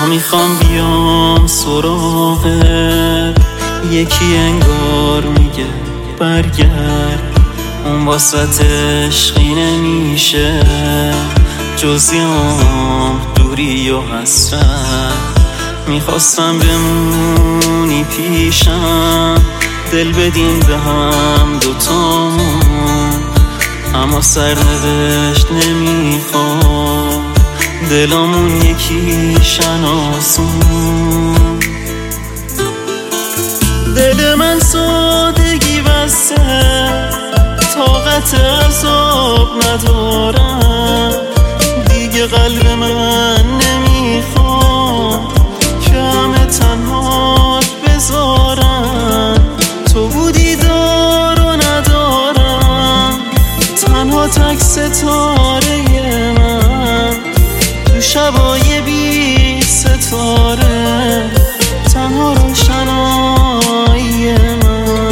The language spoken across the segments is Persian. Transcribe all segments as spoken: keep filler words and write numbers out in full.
میخوام بیام سراغت، یکی انگار میگه برگرد، اون واسط عشقی نمیشه جزیام دوری و حسرت. میخواستم بمونی پیشم، دل بدیم به هم دوتامون، اما سرنوشت نمیخواد دلامون یکی شناسون. دل من سادگی بسته، طاقت عذاب ندارم دیگه، قلب من نمیخواد که همه تنهات بذارم. تو بودی دار و ندارم، تنها تک ستاره من تو شبای بی ستاره، تنها روشنایی من.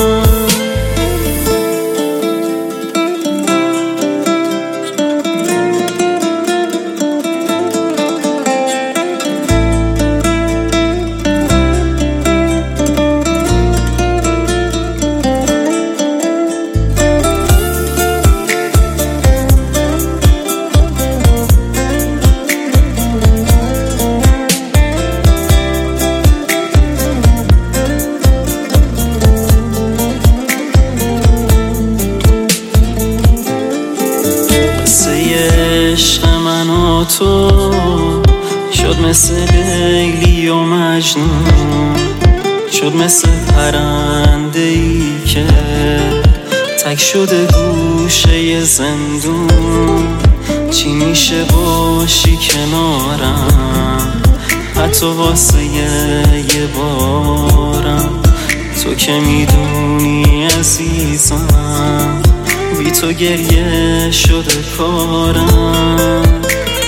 عشق من و تو شد مثل لیلی و مجنون، شد مثل پرنده ای که تک شده گوشه زندون. چی میشه باشی کنارم، حتی واسه یه بارم، تو که میدونی عزیزم بی تو گریه شده کارم.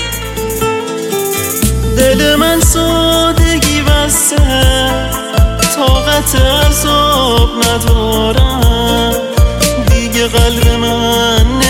دل من سادگی بسته، طاقت عذاب ندارم دیگه، قلب من